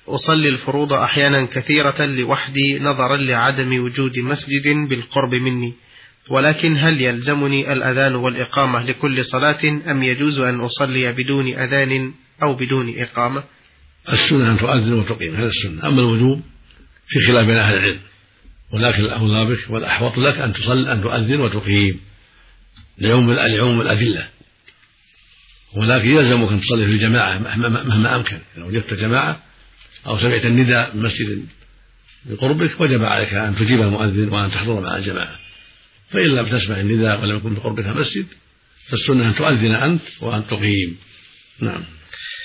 أصلي الفروض أحيانا كثيرة لوحدي نظرا لعدم وجود مسجد بالقرب مني، ولكن هل يلزمني الأذان والإقامة لكل صلاة أم يجوز أن أصلي بدون أذان أو بدون إقامة؟ السنة أن تؤذن وتقيم، هذا السنة. أما الوجوب في خلاف بين أهل العلم، ولكن الأولى بك والأحوط لك أن تؤذن وتقيم لعموم الأدلة، ولكن يلزمك أن تصلي في الجماعة مهما أمكن. لو وجدت جماعة أو سمعت النداء من مسجد بقربك وجب عليك أن تجيب المؤذن وأن تحضر مع الجماعة. فإن لم تسمع النداء ولم يكن بقربك مسجد فالسنة أن تؤذن أنت وأن تقيم. نعم.